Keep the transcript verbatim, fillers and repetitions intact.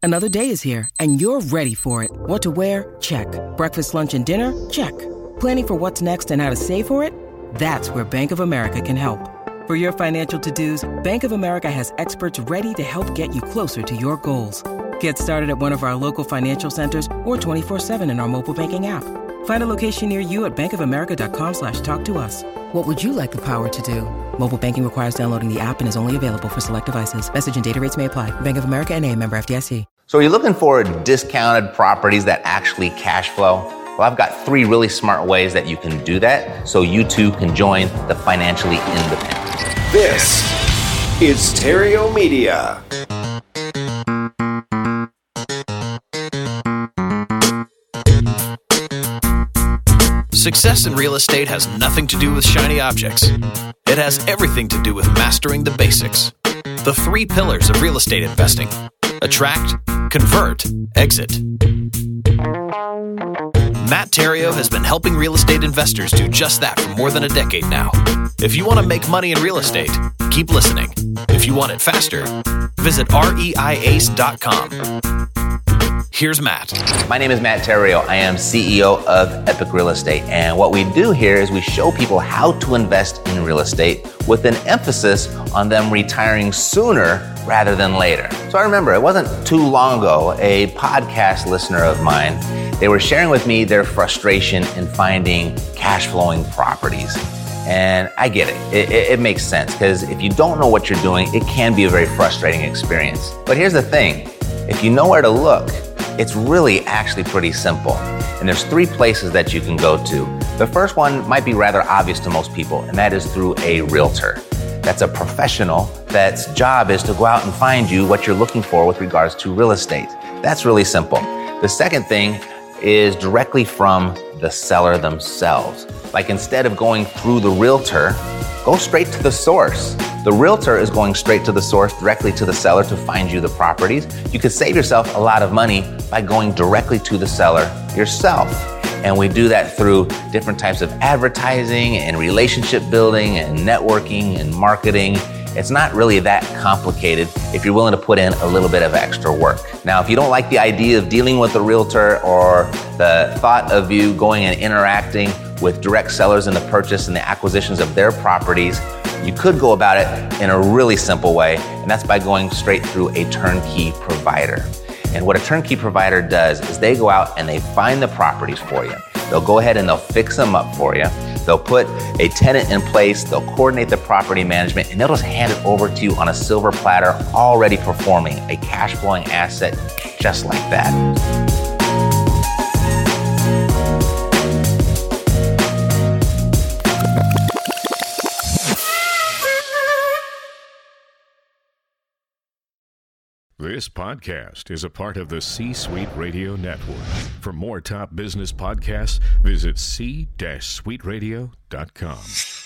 Another day is here, and you're ready for it. What to wear? Check. Breakfast, lunch, and dinner? Check. Planning for what's next and how to save for it? That's where Bank of America can help. For your financial to-dos, Bank of America has experts ready to help get you closer to your goals. Get started at one of our local financial centers or twenty-four seven in our mobile banking app. Find a location near you at bankofamerica.com slash talk to us. What would you like the power to do? Mobile banking requires downloading the app and is only available for select devices. Message and data rates may apply. Bank of America N A, member F D I C. So are you looking for discounted properties that actually cash flow? Well, I've got three really smart ways that you can do that so you too can join the financially independent. This is Stereo Media. Success in real estate has nothing to do with shiny objects. It has everything to do with mastering the basics. The three pillars of real estate investing: attract, convert, exit. Matt Theriault has been helping real estate investors do just that for more than a decade now. If you want to make money in real estate, keep listening. If you want it faster, visit reiace dot com. Here's Matt. My name is Matt Theriault. I am C E O of Epic Real Estate. And what we do here is we show people how to invest in real estate with an emphasis on them retiring sooner rather than later. So I remember it wasn't too long ago, a podcast listener of mine, they were sharing with me their frustration in finding cash flowing properties. And I get it. It, it, it makes sense because if you don't know what you're doing, it can be a very frustrating experience. But here's the thing. If you know where to look, it's really actually pretty simple. And there's three places that you can go to. The first one might be rather obvious to most people, and that is through a realtor. That's a professional that's job is to go out and find you what you're looking for with regards to real estate. That's really simple. The second thing is directly from the seller themselves. Like instead of going through the realtor, go straight to the source. The realtor is going straight to the source, directly to the seller to find you the properties. You could save yourself a lot of money by going directly to the seller yourself. And we do that through different types of advertising and relationship building and networking and marketing. It's not really that complicated if you're willing to put in a little bit of extra work. Now, if you don't like the idea of dealing with a realtor or the thought of you going and interacting with direct sellers in the purchase and the acquisitions of their properties, you could go about it in a really simple way, and that's by going straight through a turnkey provider. And what a turnkey provider does is they go out and they find the properties for you. They'll go ahead and they'll fix them up for you. They'll put a tenant in place, they'll coordinate the property management, and they'll just hand it over to you on a silver platter, already performing a cash flowing asset just like that. This podcast is a part of the C-Suite Radio Network. For more top business podcasts, visit c suite radio dot com.